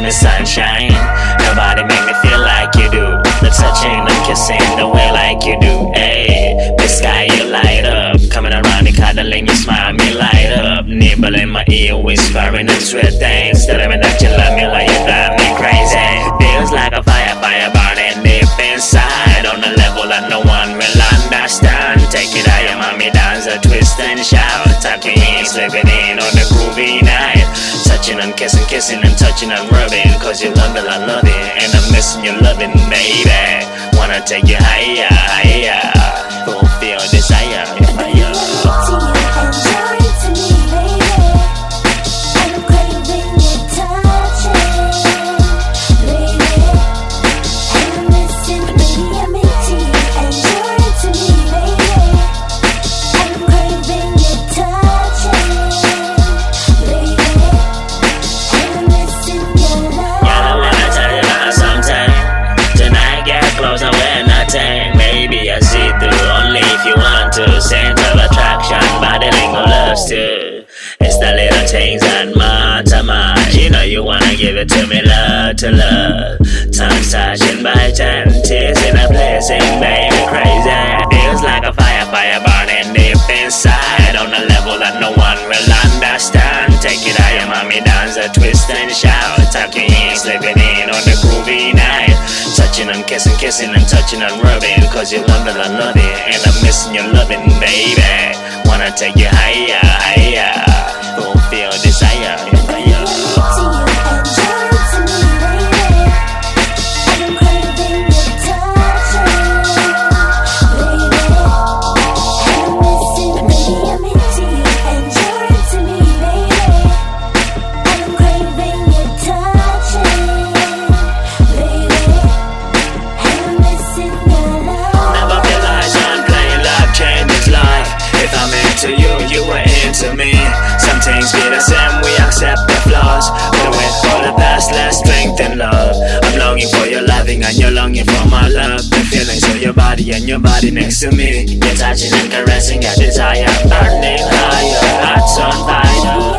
me sunshine. Nobody make me feel like you do. The touching and kissing the way like you do. Hey, the sky you light up. Coming around and cuddling, you smile me light up. Nibble in my ear, whispering and sweet things. Telling me that you love me like you drive me crazy. Feels like a fire burning deep inside. On a level that no one will understand. Take it higher, mommy, dance a twist and shout. Tucking in, slipping in on the groovy night. Touching and kissing and touching and rubbing. Cause you love it, I love it. And I'm missing your loving, baby. Wanna take you higher, higher. Fulfill desire, maybe I see through. Only if you want to. Center of attraction, body lingo loves to. It's the little things that matter much. You know you wanna give it to me, love to love. Tongue touching, biting, teasing and blazing, baby crazy. Feels like a fire burning deep inside. On a level that no one will understand. Take it higher, mommy, dance a twist and shout. Tucking in, slipping in on the groovy night. Touching and kissing and touching and rubbing. Cause you love it, I love it. And I'm missing your loving, baby. Wanna take you higher, higher. Fulfill desire, you were into me. Some things be the same, we accept the flaws. But with all the past, let's strengthen love. I'm longing for your loving and you're longing for my love. The feelings of your body and your body next to me. You're touching and caressing, your desire burning higher. Hearts on fire.